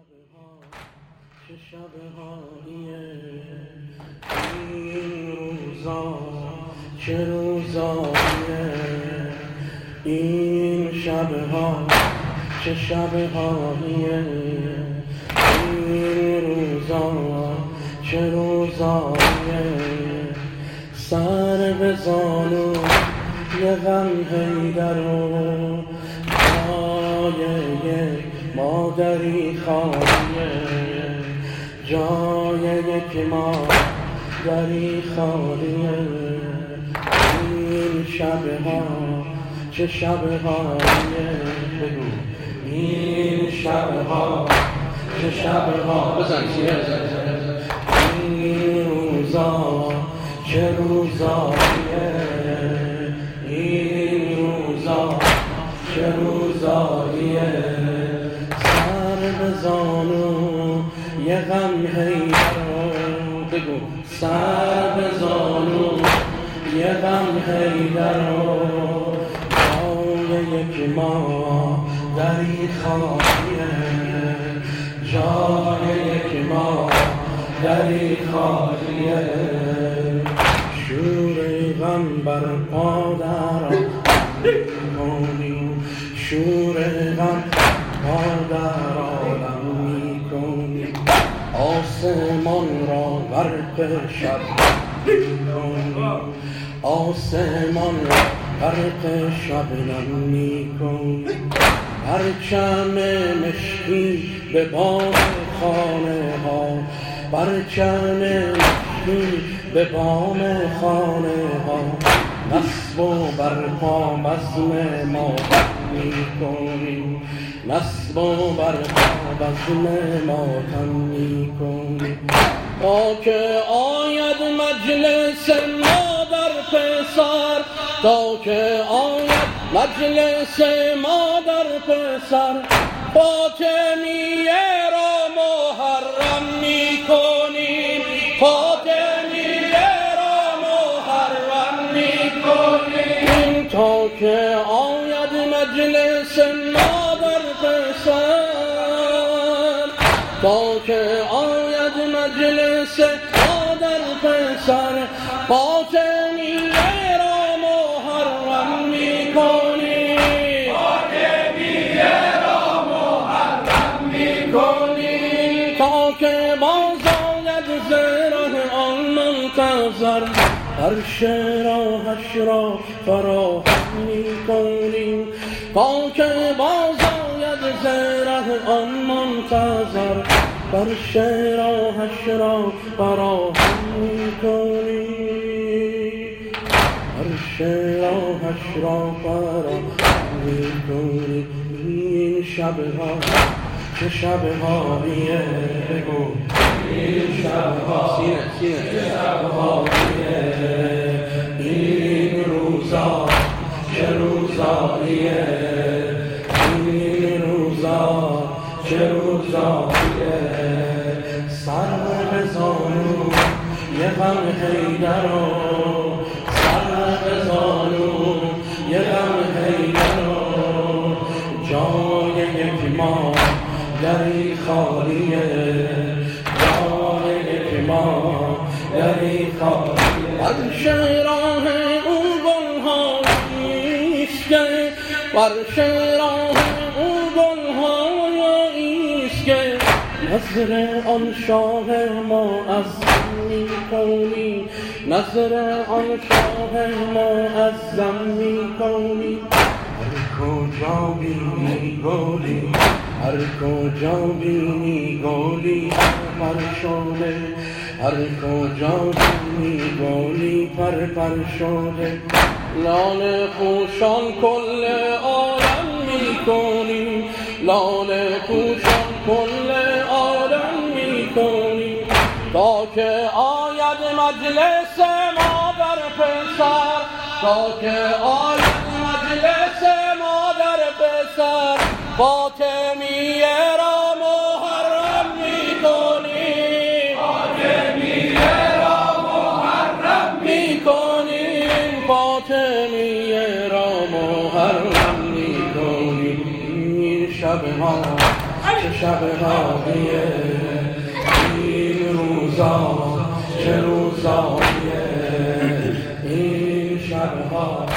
شبها چه شبهاییه این روزا چه روزاییه این شبها چه شبهاییه این روزا چه روزاییه سر به زانو یه غم حیدر و جای مادری خالیه جای یک مادری خالیه این شبها چه شبهاییه بگو این شبها چه شبها بزن این روزا چه روزاییه این روزا چه روزاییه سر به زانو یه غم حیدر بگو سر به زانو یه غم حیدر جای یک مادری خالیه جای یک مادری خالیه شور غم بر پادر میکنیم شور غم پادر آدم میکنیم آسمان را برق شب میکنیم آسمان را برق شبنم میکنیم پرچم مشکی به بام خانه ها پرچم مشکی به بام خانه ها نصب و برپا بزم ما میکنیم نصب و برپا بزم ما میکنیم تا که آید مجلس مادر پسر تا که آید مجلس مادر پسر فاطمیه را محرم میکنیم فاطمیه را محرم میکنیم تا که آید مجلس مادر پسر تا که آید مجلس مادر پسر فاطمیه را محرم میکنیم فاطمیه را محرم میکنیم تا که باز آید زره آن منتظر عرش راهش را فراهم میکنیم تا که باز آید زره آن منتظر عرش راهش را فراهم میکنیم عرش راهش را فراهم میکنیم این شبها چه شبهاییه بگو این شبها چه شبهاییه این روزا چه روزاییه این روزا چه روزاییه سر به زانو یه غم حیدر سر به زانو یه غم حیدر جای یک مادری خالیه جای یک مادری خالیه عرش راه او گلهاییست که عرش راه او گلهاییست که نظر آن شاه ما از میکنی نظر آن شاه ما از زم میکنی هر کجا بینی گلی هر کجا بینی گلی پر شده هر کجا بینی گلی پر شده لاله پوشان کل عالم میکنی لاله پوشان کل عالم میکنی تا که آید مجلس مادر پسر تا که آید مجلس مادر پسر فاطمیه را محرم میکنیم فاطمیه را محرم میکنیم فاطمیه را محرم میکنیم شبها چه شب هادیه این روزا چه روزاییه این شب هادیه